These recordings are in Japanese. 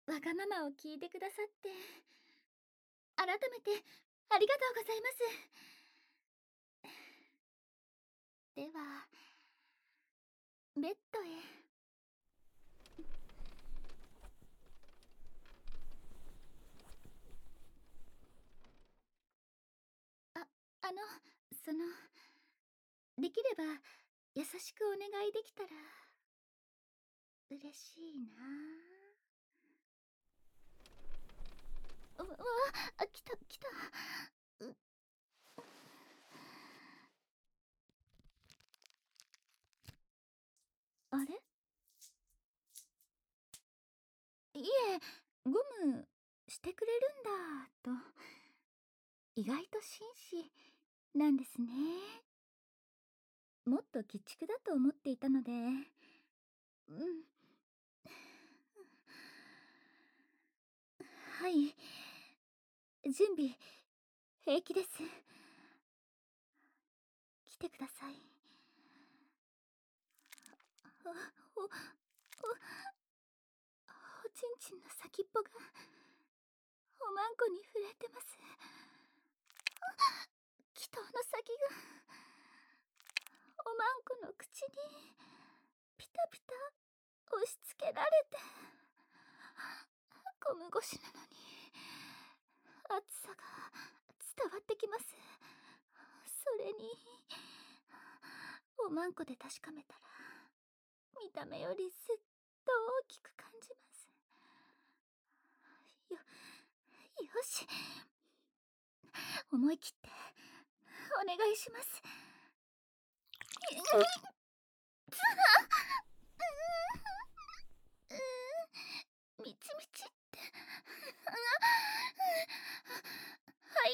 わがままを聞いてくださって改めてありがとうございます。ではベッドへ。ああのそのできれば優しくお願いできたら嬉しいな。来た来た。うあれ、いえ、ゴムしてくれるんだと。意外と紳士なんですね。もっと鬼畜だと思っていたので。うん。はい、準備平気です。来てください。おちんちんの先っぽがおまんこに触れてます。祈祷の先がおまんこの口にピタピタ押し付けられて、ゴム越しなのに熱さが伝わってきます。それにおまんこで確かめたら見た目よりずっと大きく感じます。よし、思い切ってお願いします。みちみちってはい。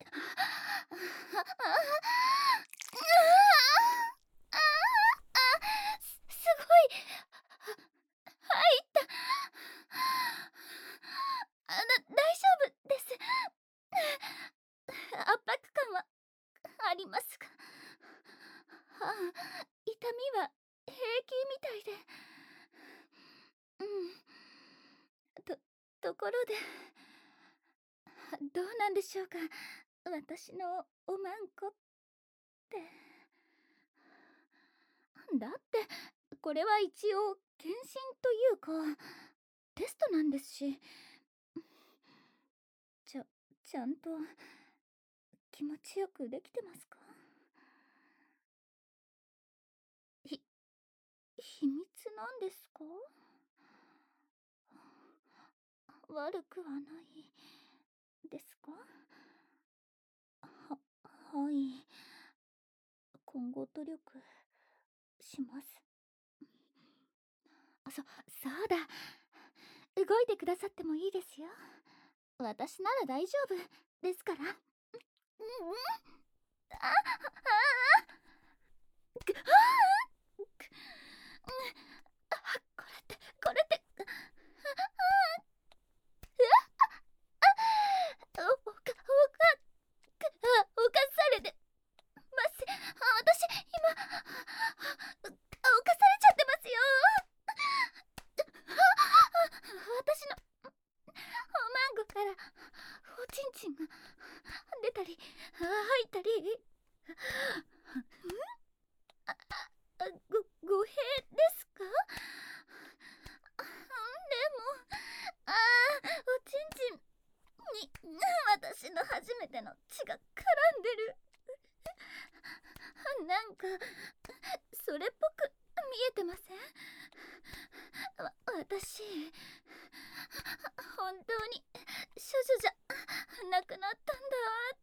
すごい入った。大丈夫です。圧迫感はありますが、痛みは平気みたいで。ところでどうなんでしょうか、私のおまんこって。だってこれは一応検診というかテストなんですし、ちゃんと気持ちよくできてますか？秘密なんですか？悪くはないですか？はい、今後努力します。そうだ、動いてくださってもいいですよ。私なら大丈夫ですから。あくあくこれって犯されてます。私今犯されちゃってますよ。私のおまんごからおちんちんが出たり入ったり。語弊ですか？でもおちんちんに私の初めての血が絡んでる。なんかそれっぽく見えてません？私本当に処女じゃなくなったんだって。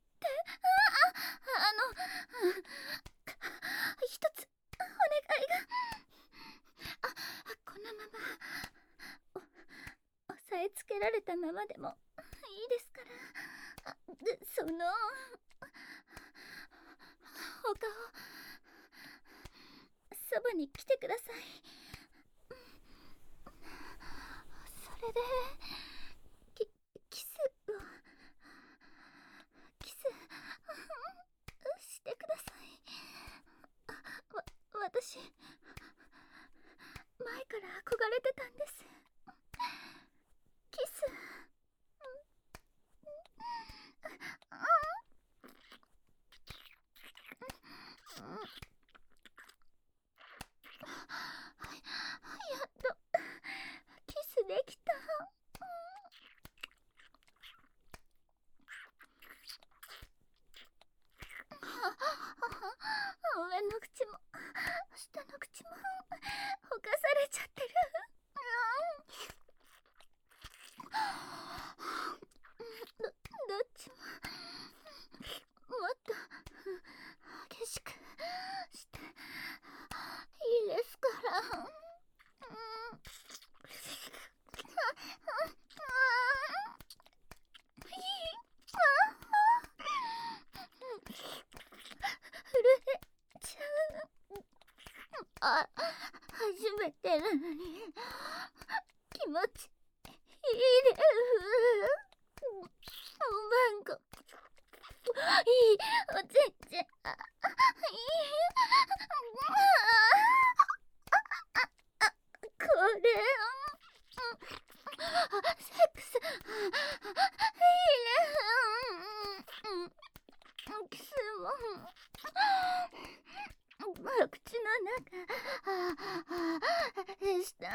一つお願いが。このまま押さえつけられたままでもいいですから。お顔そばに来てください。それでキキスをキスしてください。私前から憧れてたんです。 れるのに気持ち入れる。おまんこいいおちんちん、いいこれセックスいいね。キスも口の中した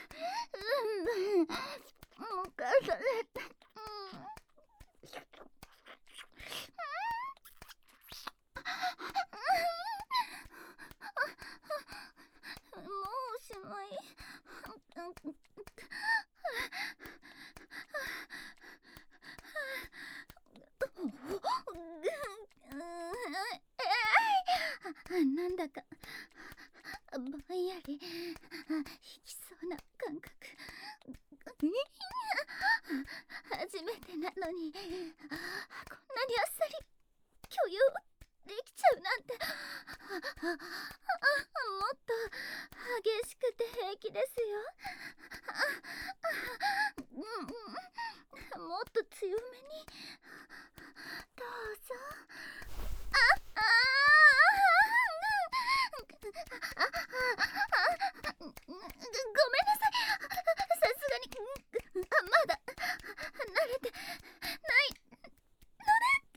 犯された。もうおしまい。なんだかぼんやり引きそうな感覚。初めてなのにこんなにあっさり許容できちゃうなんて。もっと激しくて平気ですよ。もっと強めにどうぞ。あごめんなさい。さすがにまだ慣れてないの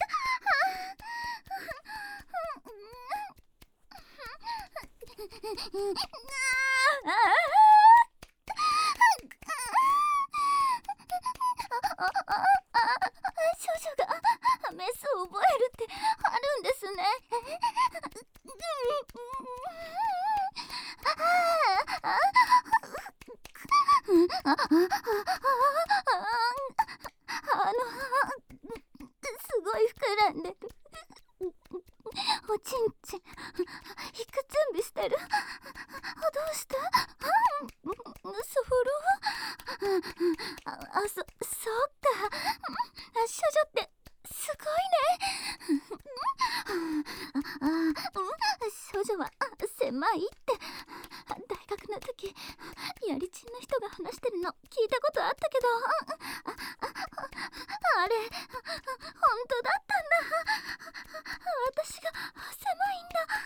で。少女がメスを覚えるってあるんですね。すごい膨らんでる。おちんちん引く準備してる。どうした？そろそうか。処女ってすごいね。処女は狭いって大学の時やりちんの人が話してるの聞いたことあったけど、あれ本当だったんだ。私が狭いんだ。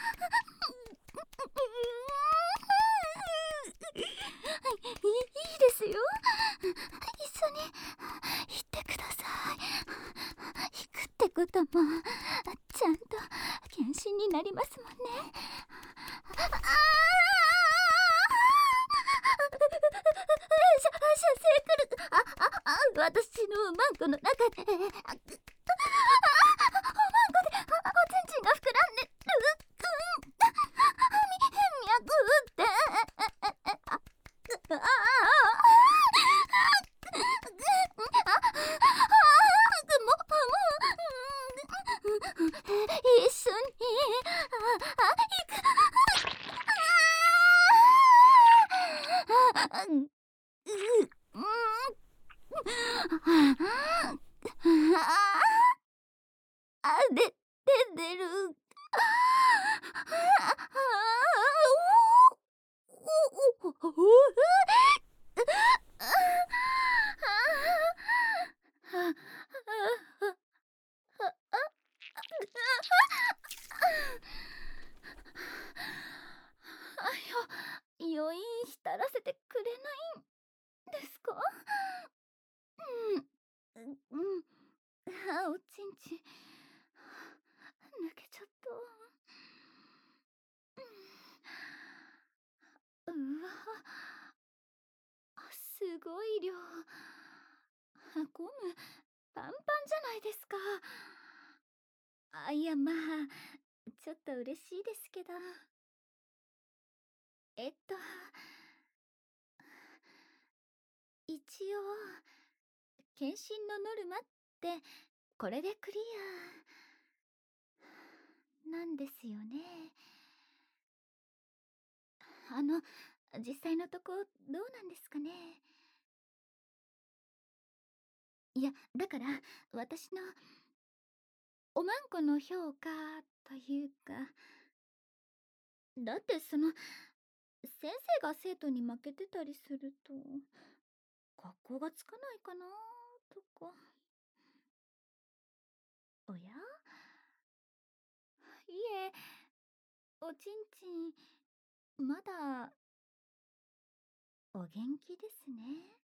いいですよ。一緒に行ってください。行くってこともちゃんと検診になりますもんね。射精来る。私のマンコの中でおまんこでおちんちんが膨らんでる。脈って一緒に行く。出る。余韻浸らせてくれないんですか？おちんちん抜けちゃった。うわ、すごい量。ゴムパンパンじゃないですか。いや、まあちょっと嬉しいですけど。一応検診のノルマってこれでクリアなんですよね。実際のとこどうなんですかね。いや、だから私のおまんこの評価というか。だって先生が生徒に負けてたりすると、学校がつかないかなとか。おや、いえ、おちんちん、まだお元気ですね。